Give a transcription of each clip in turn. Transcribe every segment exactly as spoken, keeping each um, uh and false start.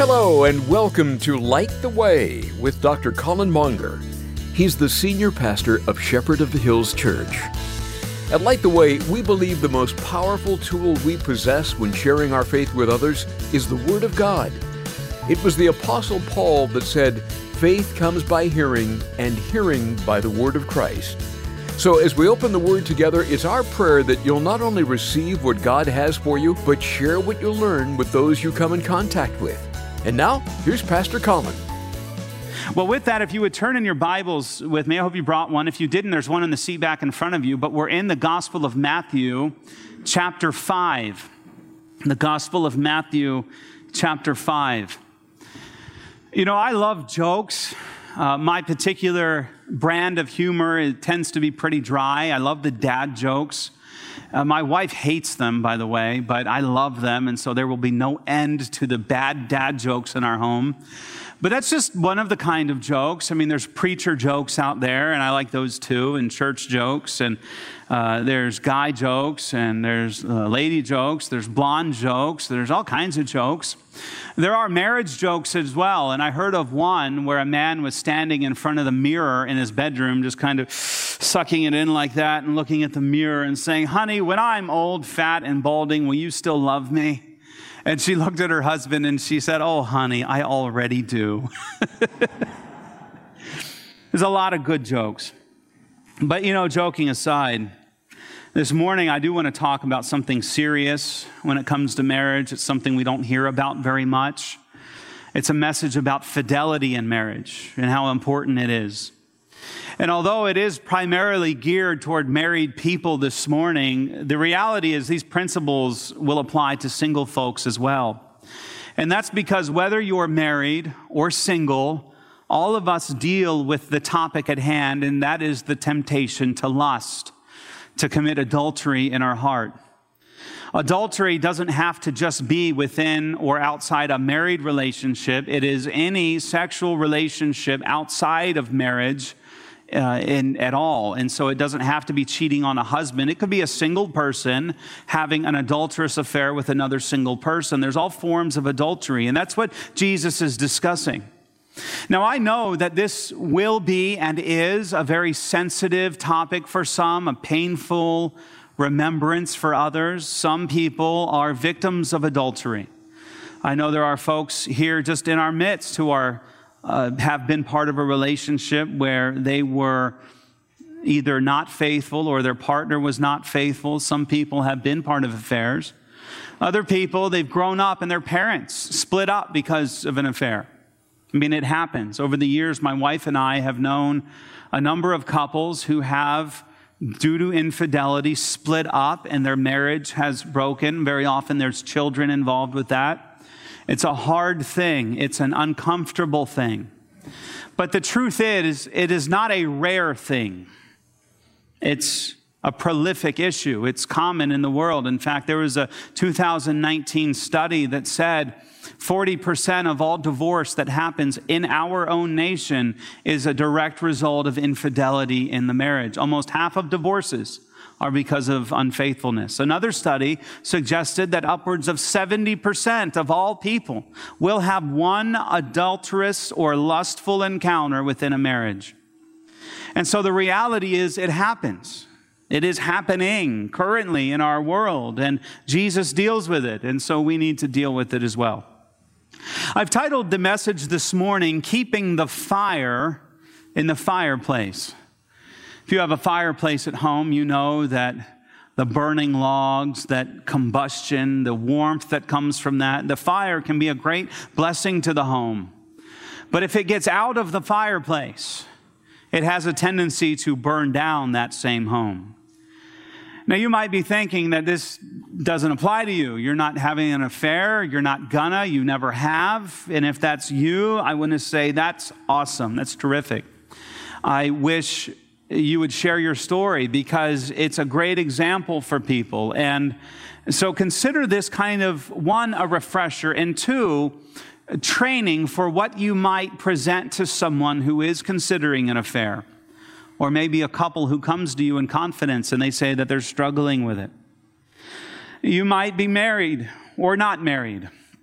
Hello and welcome to Light the Way with Doctor Colin Monger. He's the senior pastor of Shepherd of the Hills Church. At Light the Way, we believe the most powerful tool we possess when sharing our faith with others is the Word of God. It was the Apostle Paul that said, "Faith comes by hearing, and hearing by the Word of Christ." So as we open the Word together, it's our prayer that you'll not only receive what God has for you, but share what you learn with those you come in contact with. And now, here's Pastor Colin. Well, with that, if you would turn in your Bibles with me, I hope you brought one. If you didn't, there's one in the seat back in front of you. But we're in the Gospel of Matthew, chapter five. The Gospel of Matthew, chapter five. You know, I love jokes. Uh, my particular brand of humor, it tends to be pretty dry. I love the dad jokes. Uh, my wife hates them, by the way, but I love them, and so there will be no end to the bad dad jokes in our home. But that's just one of the kind of jokes. I mean, there's preacher jokes out there, and I like those too, and church jokes, and uh, there's guy jokes, and there's uh, lady jokes, there's blonde jokes, there's all kinds of jokes. There are marriage jokes as well, and I heard of one where a man was standing in front of the mirror in his bedroom, just kind of sucking it in like that and looking at the mirror and saying, "Honey, when I'm old, fat, and balding, will you still love me?" And she looked at her husband and she said, "Oh, honey, I already do." There's a lot of good jokes. But, you know, joking aside, this morning I do want to talk about something serious when it comes to marriage. It's something we don't hear about very much. It's a message about fidelity in marriage and how important it is. And although it is primarily geared toward married people this morning, the reality is these principles will apply to single folks as well. And that's because whether you're married or single, all of us deal with the topic at hand, and that is the temptation to lust, to commit adultery in our heart. Adultery doesn't have to just be within or outside a married relationship. It is any sexual relationship outside of marriage Uh, in, at all. And so it doesn't have to be cheating on a husband. It could be a single person having an adulterous affair with another single person. There's all forms of adultery, and that's what Jesus is discussing. Now, I know that this will be and is a very sensitive topic for some, a painful remembrance for others. Some people are victims of adultery. I know there are folks here just in our midst who are Uh, have been part of a relationship where they were either not faithful or their partner was not faithful. Some people have been part of affairs. Other people, they've grown up and their parents split up because of an affair. I mean, it happens. Over the years, my wife and I have known a number of couples who have, due to infidelity, split up and their marriage has broken. Very often there's children involved with that. It's a hard thing. It's an uncomfortable thing. But the truth is, it is not a rare thing. It's a prolific issue. It's common in the world. In fact, there was a two thousand nineteen study that said forty percent of all divorce that happens in our own nation is a direct result of infidelity in the marriage. Almost half of divorces are because of unfaithfulness. Another study suggested that upwards of seventy percent of all people will have one adulterous or lustful encounter within a marriage. And so the reality is it happens. It is happening currently in our world, and Jesus deals with it, and so we need to deal with it as well. I've titled the message this morning, "Keeping the Fire in the Fireplace." If you have a fireplace at home, you know that the burning logs, that combustion, the warmth that comes from that, the fire can be a great blessing to the home. But if it gets out of the fireplace, it has a tendency to burn down that same home. Now, you might be thinking that this doesn't apply to you. You're not having an affair. You're not gonna. You never have. And if that's you, I want to say that's awesome. That's terrific. I wish you would share your story because it's a great example for people. And so consider this kind of, one, a refresher, and two, training for what you might present to someone who is considering an affair. Or maybe a couple who comes to you in confidence and they say that they're struggling with it. You might be married or not married.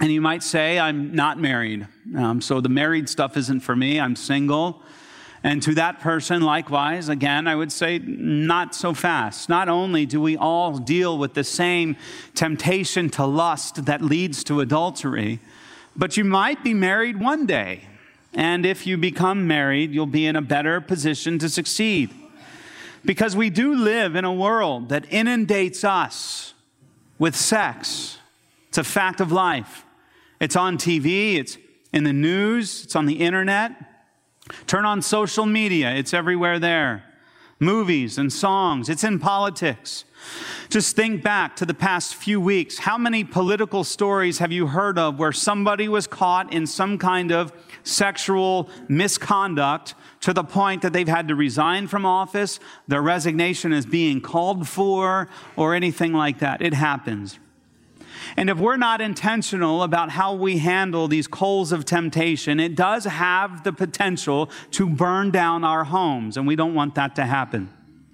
And you might say, I'm not married, um, so the married stuff isn't for me. I'm single. And to that person, likewise, again, I would say not so fast. Not only do we all deal with the same temptation to lust that leads to adultery, but you might be married one day. And if you become married, you'll be in a better position to succeed. Because we do live in a world that inundates us with sex. It's a fact of life. It's on T V, it's in the news, it's on the internet. Turn on social media, it's everywhere there. Movies and songs, it's in politics. Just think back to the past few weeks. How many political stories have you heard of where somebody was caught in some kind of sexual misconduct to the point that they've had to resign from office, their resignation is being called for, or anything like that? It happens. And if we're not intentional about how we handle these coals of temptation, it does have the potential to burn down our homes, and we don't want that to happen.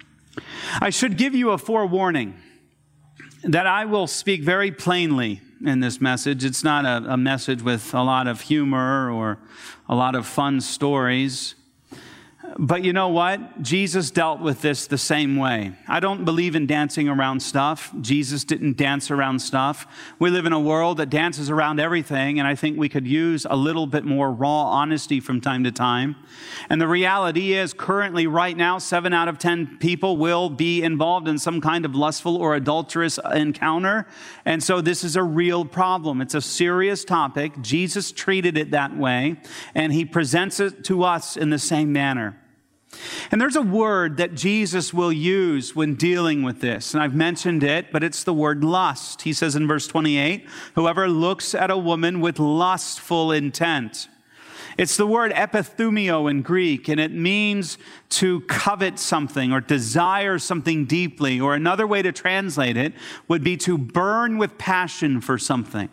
I should give you a forewarning that I will speak very plainly in this message. It's not a, a message with a lot of humor or a lot of fun stories. But you know what? Jesus dealt with this the same way. I don't believe in dancing around stuff. Jesus didn't dance around stuff. We live in a world that dances around everything, and I think we could use a little bit more raw honesty from time to time. And the reality is, currently, right now, seven out of ten people will be involved in some kind of lustful or adulterous encounter. And so this is a real problem. It's a serious topic. Jesus treated it that way, and he presents it to us in the same manner. And there's a word that Jesus will use when dealing with this. And I've mentioned it, but it's the word lust. He says in verse twenty-eight, whoever looks at a woman with lustful intent. It's the word epithumio in Greek, and it means to covet something or desire something deeply. Or another way to translate it would be to burn with passion for something.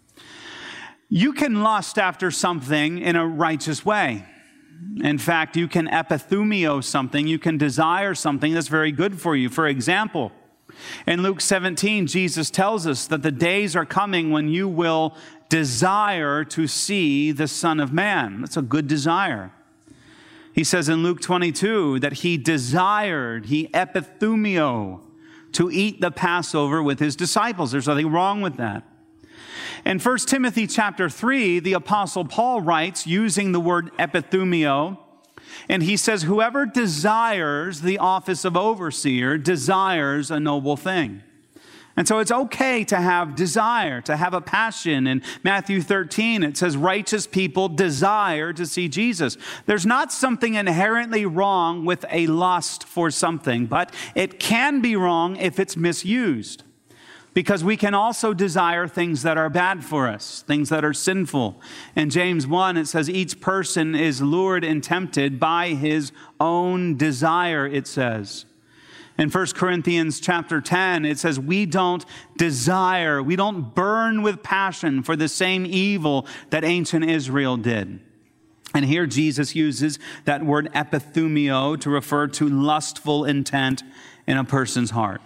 You can lust after something in a righteous way. In fact, you can epithumio something, you can desire something that's very good for you. For example, in Luke seventeen, Jesus tells us that the days are coming when you will desire to see the Son of Man. That's a good desire. He says in Luke twenty-two that he desired, he epithumio, to eat the Passover with his disciples. There's nothing wrong with that. In First Timothy chapter three, the Apostle Paul writes using the word epithumio, and he says, whoever desires the office of overseer desires a noble thing. And so it's okay to have desire, to have a passion. In Matthew thirteen, it says righteous people desire to see Jesus. There's not something inherently wrong with a lust for something, but it can be wrong if it's misused. Because we can also desire things that are bad for us, things that are sinful. In James one, it says, each person is lured and tempted by his own desire, it says. In First Corinthians chapter ten, it says, we don't desire, we don't burn with passion for the same evil that ancient Israel did. And here Jesus uses that word epithumio to refer to lustful intent in a person's heart.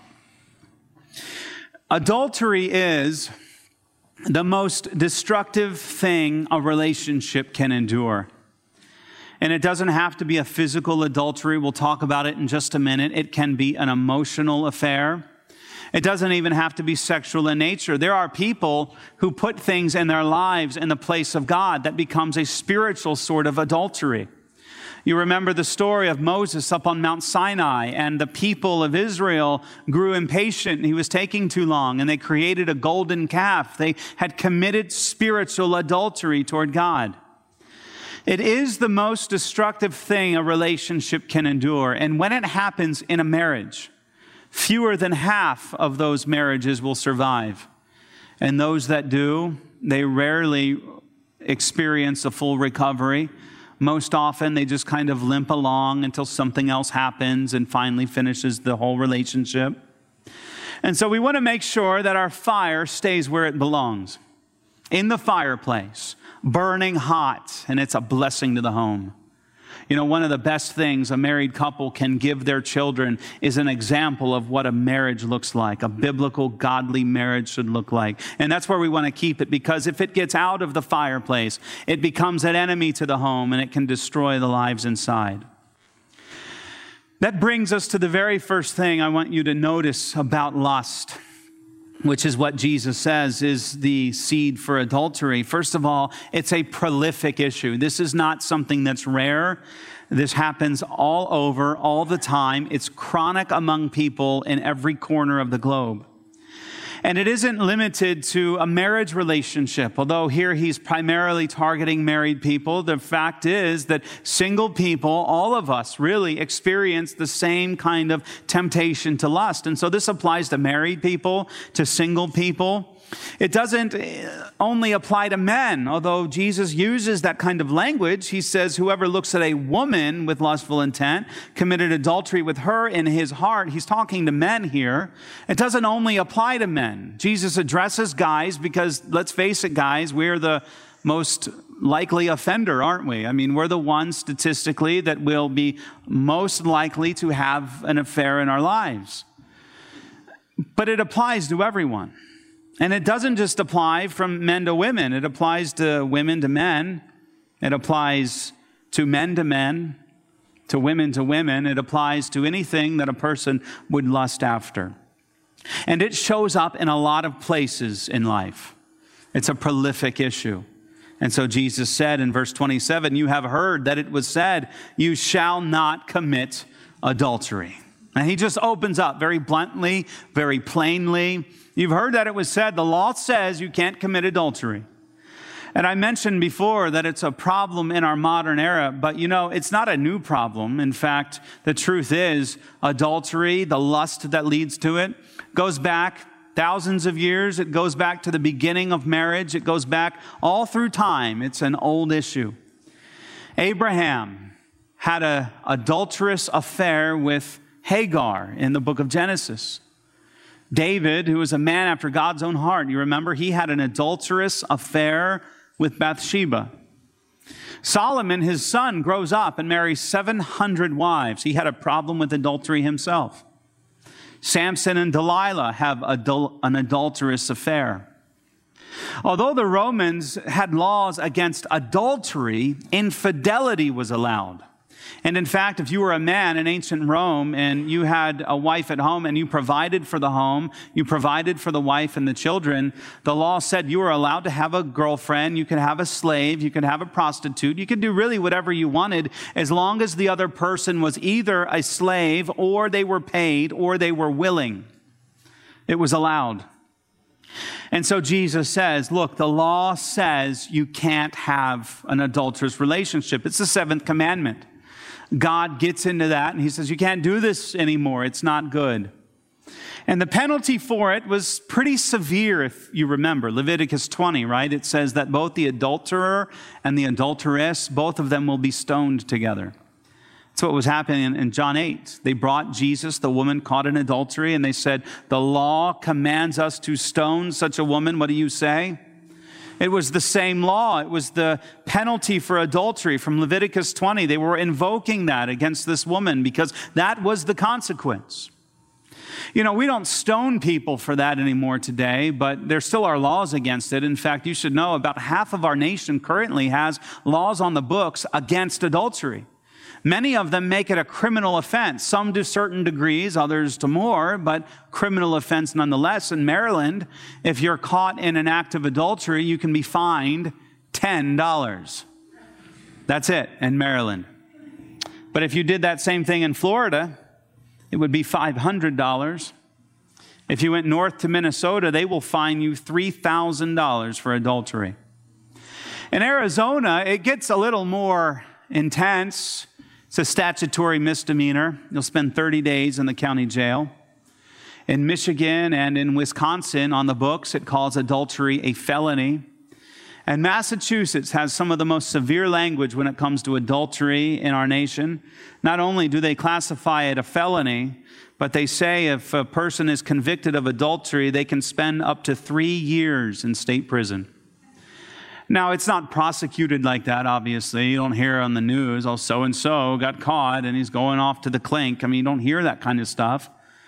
Adultery is the most destructive thing a relationship can endure. And it doesn't have to be a physical adultery. We'll talk about it in just a minute. It can be an emotional affair. It doesn't even have to be sexual in nature. There are people who put things in their lives in the place of God that becomes a spiritual sort of adultery. You remember the story of Moses up on Mount Sinai, and the people of Israel grew impatient. He was taking too long, and they created a golden calf. They had committed spiritual adultery toward God. It is the most destructive thing a relationship can endure. And when it happens in a marriage, fewer than half of those marriages will survive. And those that do, they rarely experience a full recovery. Most often, they just kind of limp along until something else happens and finally finishes the whole relationship. And so we want to make sure that our fire stays where it belongs, in the fireplace, burning hot, and it's a blessing to the home. You know, one of the best things a married couple can give their children is an example of what a marriage looks like, a biblical, godly marriage should look like. And that's where we want to keep it, because if it gets out of the fireplace, it becomes an enemy to the home and it can destroy the lives inside. That brings us to the very first thing I want you to notice about lust, which is what Jesus says is the seed for adultery. First of all, it's a prolific issue. This is not something that's rare. This happens all over, all the time. It's chronic among people in every corner of the globe. And it isn't limited to a marriage relationship, although here he's primarily targeting married people. The fact is that single people, all of us really experience the same kind of temptation to lust. And so this applies to married people, to single people. It doesn't only apply to men, although Jesus uses that kind of language. He says, whoever looks at a woman with lustful intent committed adultery with her in his heart. He's talking to men here. It doesn't only apply to men. Jesus addresses guys because, let's face it, guys, we're the most likely offender, aren't we? I mean, we're the ones statistically that will be most likely to have an affair in our lives. But it applies to everyone. And it doesn't just apply from men to women. It applies to women to men. It applies to men to men, to women to women. It applies to anything that a person would lust after. And it shows up in a lot of places in life. It's a prolific issue. And so Jesus said in verse twenty-seven, you have heard that it was said, you shall not commit adultery. And he just opens up very bluntly, very plainly. You've heard that it was said, the law says you can't commit adultery. And I mentioned before that it's a problem in our modern era, but you know, it's not a new problem. In fact, the truth is adultery, the lust that leads to it, goes back thousands of years. It goes back to the beginning of marriage. It goes back all through time. It's an old issue. Abraham had an adulterous affair with Hagar in the book of Genesis. David, who was a man after God's own heart, you remember, he had an adulterous affair with Bathsheba. Solomon, his son, grows up and marries seven hundred wives. He had a problem with adultery himself. Samson and Delilah have adul- an adulterous affair. Although the Romans had laws against adultery, infidelity was allowed. And in fact, if you were a man in ancient Rome and you had a wife at home and you provided for the home, you provided for the wife and the children, the law said you were allowed to have a girlfriend, you could have a slave, you could have a prostitute, you could do really whatever you wanted as long as the other person was either a slave or they were paid or they were willing. It was allowed. And so Jesus says, look, the law says you can't have an adulterous relationship. It's the seventh commandment. God gets into that and he says, you can't do this anymore. It's not good. And the penalty for it was pretty severe, if you remember. Leviticus twenty, right? It says that both the adulterer and the adulteress, both of them will be stoned together. That's what was happening in John eight. They brought Jesus, the woman caught in adultery, and they said, the law commands us to stone such a woman. What do you say? It was the same law. It was the penalty for adultery from Leviticus twenty. They were invoking that against this woman because that was the consequence. You know, we don't stone people for that anymore today, but there still are laws against it. In fact, you should know about half of our nation currently has laws on the books against adultery. Many of them make it a criminal offense, some to certain degrees, others to more, but criminal offense nonetheless. In Maryland, if you're caught in an act of adultery, you can be fined ten dollars. That's it in Maryland. But if you did that same thing in Florida, it would be five hundred dollars. If you went north to Minnesota, they will fine you three thousand dollars for adultery. In Arizona, it gets a little more intense. It's a statutory misdemeanor. You'll spend thirty days in the county jail. In Michigan and in Wisconsin, on the books, it calls adultery a felony. And Massachusetts has some of the most severe language when it comes to adultery in our nation. Not only do they classify it a felony, but they say if a person is convicted of adultery, they can spend up to three years in state prison. Now, it's not prosecuted like that, obviously. You don't hear on the news, oh, so-and-so got caught and he's going off to the clink. I mean, you don't hear that kind of stuff.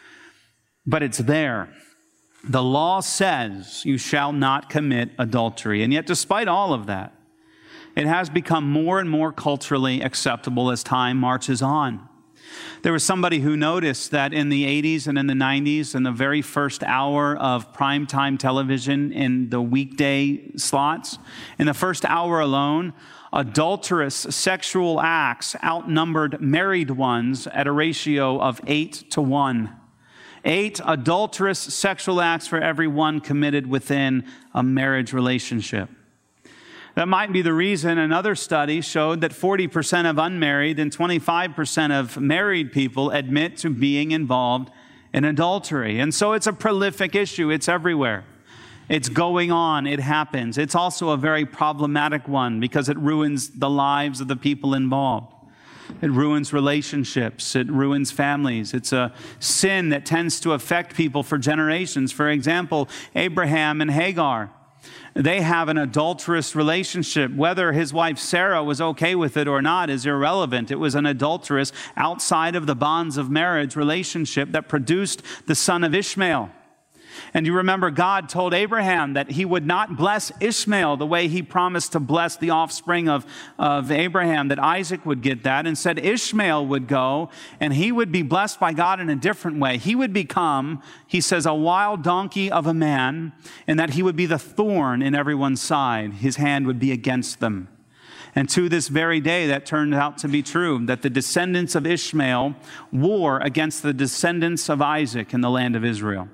But it's there. The law says you shall not commit adultery. And yet, despite all of that, it has become more and more culturally acceptable as time marches on. There was somebody who noticed that in the eighties and in the nineties, in the very first hour of primetime television in the weekday slots, in the first hour alone, adulterous sexual acts outnumbered married ones at a ratio of eight to one. Eight adulterous sexual acts for every one committed within a marriage relationship. That might be the reason another study showed that forty percent of unmarried and twenty-five percent of married people admit to being involved in adultery. And so it's a prolific issue. It's everywhere. It's going on. It happens. It's also a very problematic one because it ruins the lives of the people involved. It ruins relationships. It ruins families. It's a sin that tends to affect people for generations. For example, Abraham and Hagar. They have an adulterous relationship. Whether his wife Sarah was okay with it or not is irrelevant. It was an adulterous, outside of the bonds of marriage relationship that produced the son of Ishmael. And you remember God told Abraham that he would not bless Ishmael the way he promised to bless the offspring of, of Abraham, that Isaac would get that, and said Ishmael would go and he would be blessed by God in a different way. He would become, he says, a wild donkey of a man, and that he would be the thorn in everyone's side. His hand would be against them. And to this very day, that turned out to be true, that the descendants of Ishmael war against the descendants of Isaac in the land of Israel.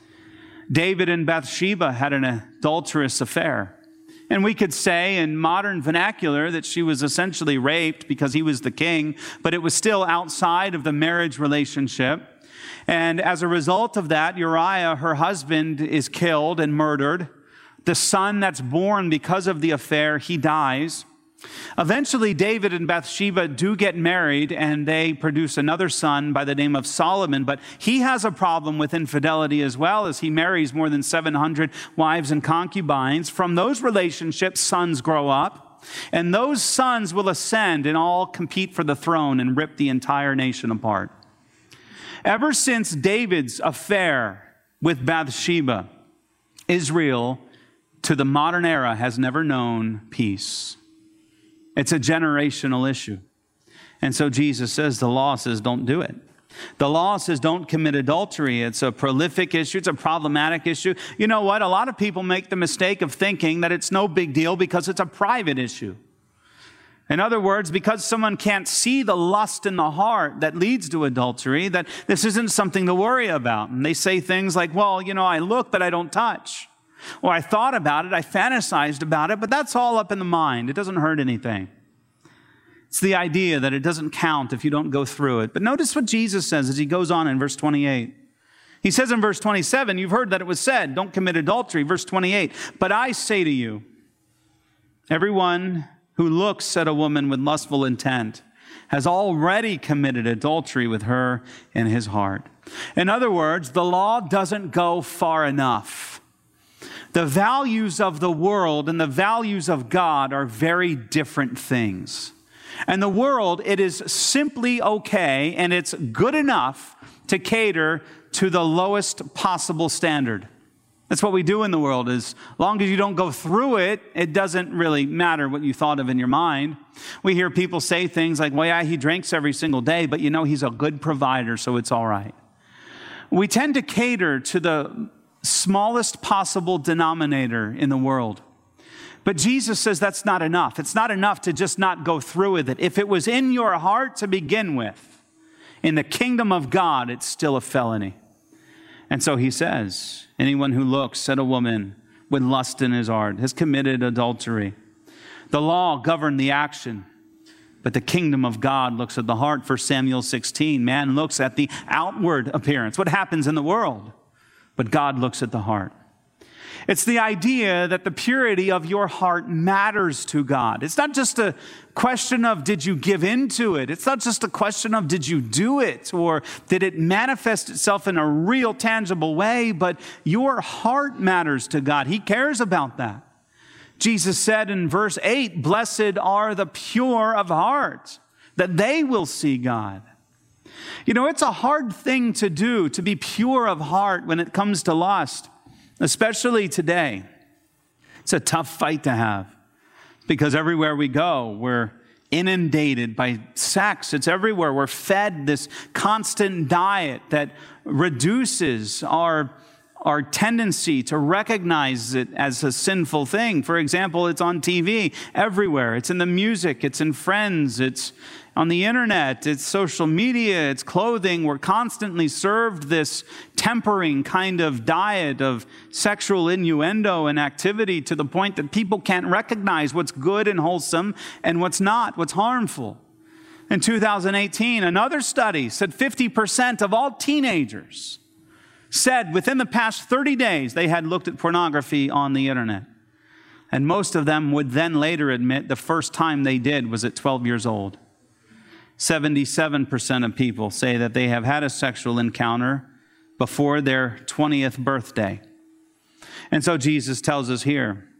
David and Bathsheba had an adulterous affair. And we could say in modern vernacular that she was essentially raped because he was the king, but it was still outside of the marriage relationship. And as a result of that, Uriah, her husband, is killed and murdered. The son that's born because of the affair, he dies. Eventually, David and Bathsheba do get married, and they produce another son by the name of Solomon. But he has a problem with infidelity as well, as he marries more than seven hundred wives and concubines. From those relationships, sons grow up, and those sons will ascend and all compete for the throne and rip the entire nation apart. Ever since David's affair with Bathsheba, Israel, to the modern era, has never known peace. It's a generational issue. And so Jesus says, the law says don't do it. The law says don't commit adultery. It's a prolific issue. It's a problematic issue. You know what? A lot of people make the mistake of thinking that it's no big deal because it's a private issue. In other words, because someone can't see the lust in the heart that leads to adultery, that this isn't something to worry about. And they say things like, well, you know, I look, but I don't touch. Or I thought about it, I fantasized about it, but that's all up in the mind. It doesn't hurt anything. It's the idea that it doesn't count if you don't go through it. But notice what Jesus says as he goes on in verse twenty-eight. He says in verse twenty-seven, you've heard that it was said, don't commit adultery. Verse twenty-eight, but I say to you, everyone who looks at a woman with lustful intent has already committed adultery with her in his heart. In other words, the law doesn't go far enough. The values of the world and the values of God are very different things. And the world, it is simply okay and it's good enough to cater to the lowest possible standard. That's what we do in the world. As long as you don't go through it, it doesn't really matter what you thought of in your mind. We hear people say things like, well, yeah, he drinks every single day, but you know, he's a good provider, so it's all right. We tend to cater to the smallest possible denominator in the world. But Jesus says that's not enough. It's not enough to just not go through with it. If it was in your heart to begin with, in the kingdom of God, it's still a felony. And so he says, anyone who looks at a woman with lust in his heart has committed adultery. The law governed the action, but the kingdom of God looks at the heart. First Samuel sixteen, man looks at the outward appearance, what happens in the world. But God looks at the heart. It's the idea that the purity of your heart matters to God. It's not just a question of did you give into it. It's not just a question of did you do it or did it manifest itself in a real tangible way, but your heart matters to God. He cares about that. Jesus said in verse eight, "Blessed are the pure of heart, that they will see God." You know, it's a hard thing to do, to be pure of heart when it comes to lust, especially today. It's a tough fight to have because everywhere we go, we're inundated by sex. It's everywhere. We're fed this constant diet that reduces our, our tendency to recognize it as a sinful thing. For example, it's on T V everywhere. It's in the music. It's in friends. It's on the internet. It's social media. It's clothing. We're constantly served this tempering kind of diet of sexual innuendo and activity to the point that people can't recognize what's good and wholesome and what's not, what's harmful. In two thousand eighteen, another study said fifty percent of all teenagers said within the past thirty days they had looked at pornography on the internet. And most of them would then later admit the first time they did was at twelve years old. seventy-seven percent of people say that they have had a sexual encounter before their twentieth birthday. And so Jesus tells us here,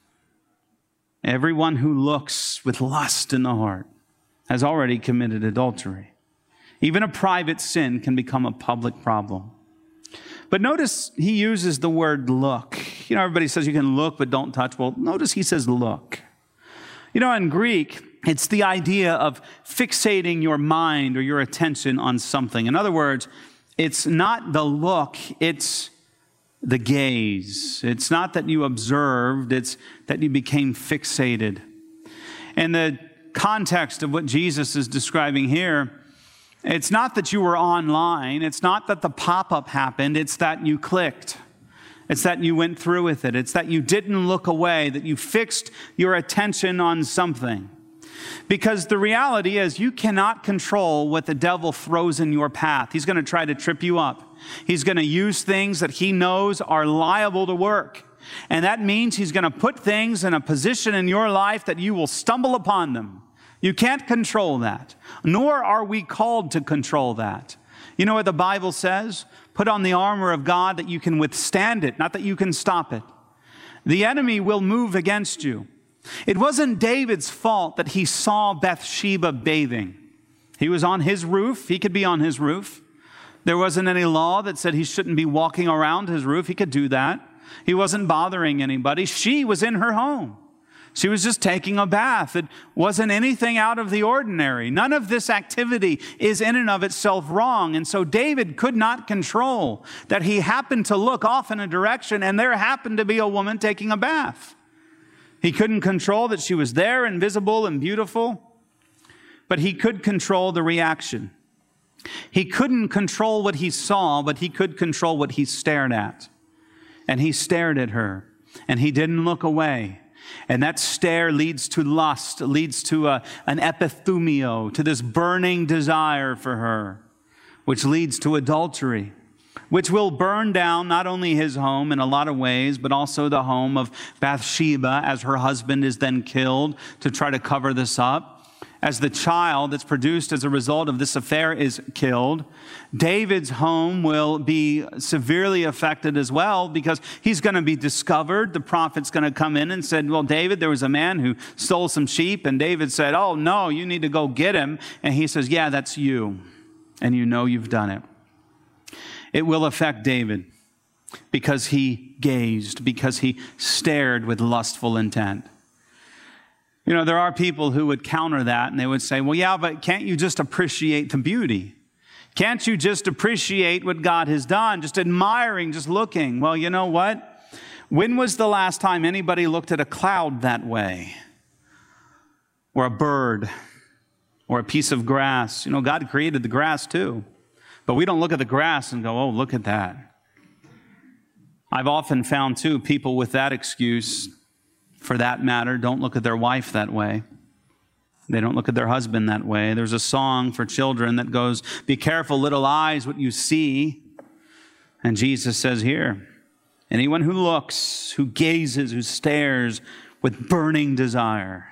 everyone who looks with lust in the heart has already committed adultery. Even a private sin can become a public problem. But notice he uses the word look. You know, everybody says you can look but don't touch. Well, notice he says look. You know, in Greek, it's the idea of fixating your mind or your attention on something. In other words, it's not the look, it's the gaze. It's not that you observed, it's that you became fixated. In the context of what Jesus is describing here, it's not that you were online, it's not that the pop-up happened, it's that you clicked. It's that you went through with it. It's that you didn't look away, that you fixed your attention on something. Because the reality is you cannot control what the devil throws in your path. He's going to try to trip you up. He's going to use things that he knows are liable to work. And that means he's going to put things in a position in your life that you will stumble upon them. You can't control that, nor are we called to control that. You know what the Bible says? Put on the armor of God that you can withstand it, not that you can stop it. The enemy will move against you. It wasn't David's fault that he saw Bathsheba bathing. He was on his roof. He could be on his roof. There wasn't any law that said he shouldn't be walking around his roof. He could do that. He wasn't bothering anybody. She was in her home. She was just taking a bath. It wasn't anything out of the ordinary. None of this activity is in and of itself wrong. And so David could not control that he happened to look off in a direction and there happened to be a woman taking a bath. He couldn't control that she was there and visible and beautiful, but he could control the reaction. He couldn't control what he saw, but he could control what he stared at. And he stared at her, and he didn't look away. And that stare leads to lust, leads to a, an epithumio, to this burning desire for her, which leads to adultery, which will burn down not only his home in a lot of ways, but also the home of Bathsheba as her husband is then killed to try to cover this up. As the child that's produced as a result of this affair is killed, David's home will be severely affected as well because he's going to be discovered. The prophet's going to come in and said, well, David, there was a man who stole some sheep. And David said, oh, no, you need to go get him. And he says, yeah, that's you. And you know you've done it. It will affect David because he gazed, because he stared with lustful intent. You know, there are people who would counter that and they would say, well, yeah, but can't you just appreciate the beauty? Can't you just appreciate what God has done? Just admiring, just looking. Well, you know what? When was the last time anybody looked at a cloud that way? Or a bird? Or a piece of grass? You know, God created the grass too. But we don't look at the grass and go, oh, look at that. I've often found too, people with that excuse, for that matter, don't look at their wife that way. They don't look at their husband that way. There's a song for children that goes, be careful, little eyes, what you see. And Jesus says here, anyone who looks, who gazes, who stares with burning desire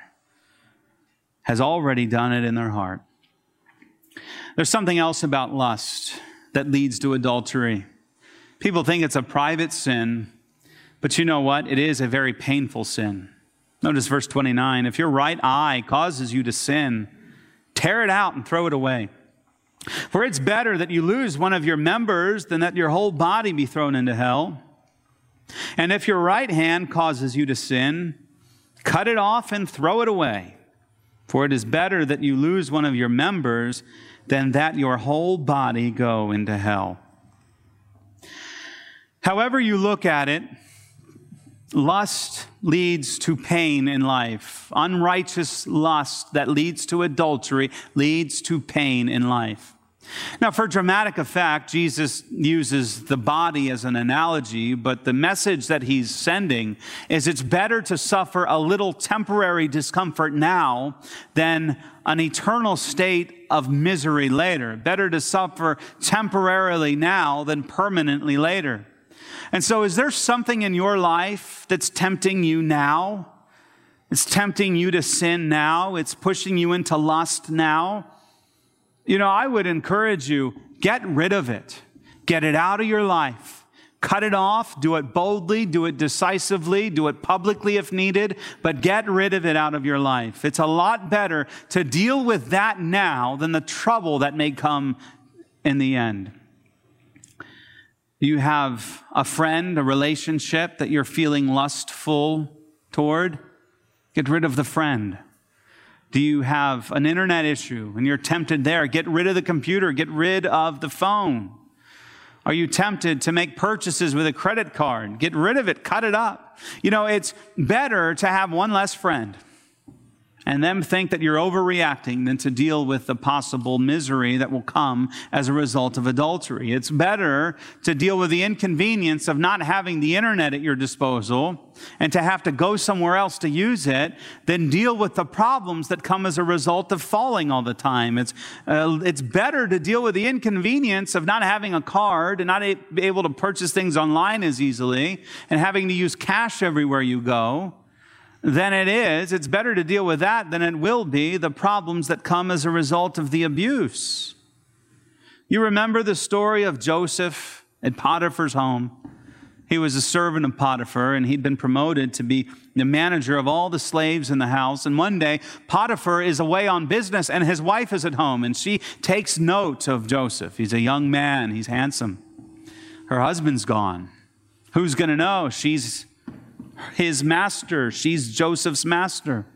has already done it in their heart. There's something else about lust that leads to adultery. People think it's a private sin, but you know what? It is a very painful sin. Notice verse twenty-nine. If your right eye causes you to sin, tear it out and throw it away. For it's better that you lose one of your members than that your whole body be thrown into hell. And if your right hand causes you to sin, cut it off and throw it away. For it is better that you lose one of your members than that your whole body go into hell. However you look at it, lust leads to pain in life. Unrighteous lust that leads to adultery leads to pain in life. Now, for dramatic effect, Jesus uses the body as an analogy, but the message that he's sending is it's better to suffer a little temporary discomfort now than an eternal state of misery later. Better to suffer temporarily now than permanently later. And so is there something in your life that's tempting you now? It's tempting you to sin now. It's pushing you into lust now. You know, I would encourage you, get rid of it. Get it out of your life. Cut it off. Do it boldly. Do it decisively. Do it publicly if needed. But get rid of it out of your life. It's a lot better to deal with that now than the trouble that may come in the end. You have a friend, a relationship that you're feeling lustful toward? Get rid of the friend. Do you have an internet issue and you're tempted there? Get rid of the computer. Get rid of the phone. Are you tempted to make purchases with a credit card? Get rid of it. Cut it up. You know, it's better to have one less friend and them think that you're overreacting than to deal with the possible misery that will come as a result of adultery. It's better to deal with the inconvenience of not having the internet at your disposal and to have to go somewhere else to use it than deal with the problems that come as a result of falling all the time. It's, uh, it's better to deal with the inconvenience of not having a card and not a- be able to purchase things online as easily and having to use cash everywhere you go than it is. It's better to deal with that than it will be the problems that come as a result of the abuse. You remember the story of Joseph at Potiphar's home. He was a servant of Potiphar, and he'd been promoted to be the manager of all the slaves in the house. And one day, Potiphar is away on business, and his wife is at home, and she takes note of Joseph. He's a young man. He's handsome. Her husband's gone. Who's going to know? She's his master. She's Joseph's master.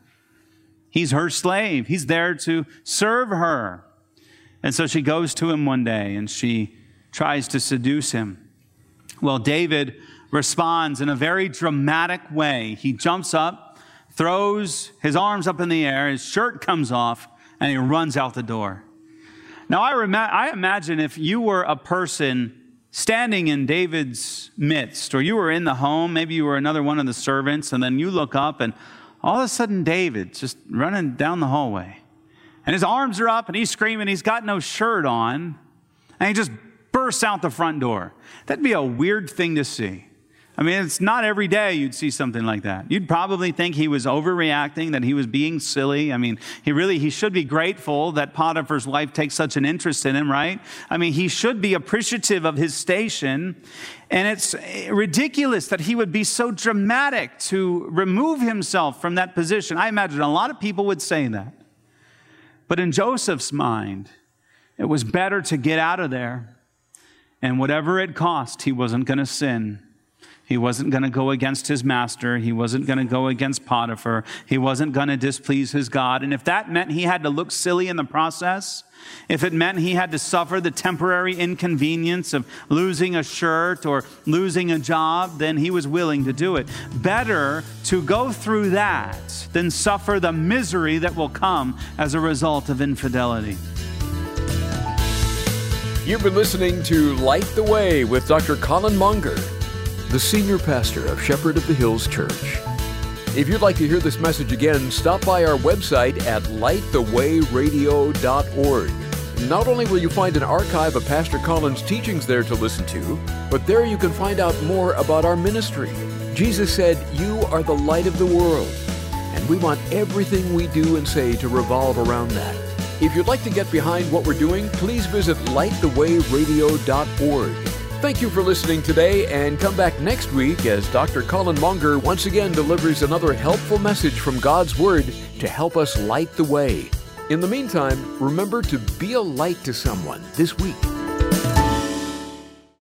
He's her slave. He's there to serve her. And so she goes to him one day and she tries to seduce him. Well, David responds in a very dramatic way. He jumps up, throws his arms up in the air, his shirt comes off, and he runs out the door. Now, I, rem- I imagine if you were a person standing in David's midst, or you were in the home, maybe you were another one of the servants, and then you look up and all of a sudden David's just running down the hallway. And his arms are up and he's screaming, he's got no shirt on, and he just bursts out the front door. That'd be a weird thing to see. I mean, it's not every day you'd see something like that. You'd probably think he was overreacting, that he was being silly. I mean, he really, he should be grateful that Potiphar's wife takes such an interest in him, right? I mean, he should be appreciative of his station. And it's ridiculous that he would be so dramatic to remove himself from that position. I imagine a lot of people would say that. But in Joseph's mind, it was better to get out of there. And whatever it cost, he wasn't going to sin. He wasn't going to go against his master. He wasn't going to go against Potiphar. He wasn't going to displease his God. And if that meant he had to look silly in the process, if it meant he had to suffer the temporary inconvenience of losing a shirt or losing a job, then he was willing to do it. Better to go through that than suffer the misery that will come as a result of infidelity. You've been listening to Light the Way with Doctor Colin Monger, the senior pastor of Shepherd of the Hills Church. If you'd like to hear this message again, stop by our website at light the way radio dot org. Not only will you find an archive of Pastor Colin's teachings there to listen to, but there you can find out more about our ministry. Jesus said, "You are the light of the world," and we want everything we do and say to revolve around that. If you'd like to get behind what we're doing, please visit light the way radio dot org. Thank you for listening today, and come back next week as Doctor Colin Monger once again delivers another helpful message from God's Word to help us light the way. In the meantime, remember to be a light to someone this week.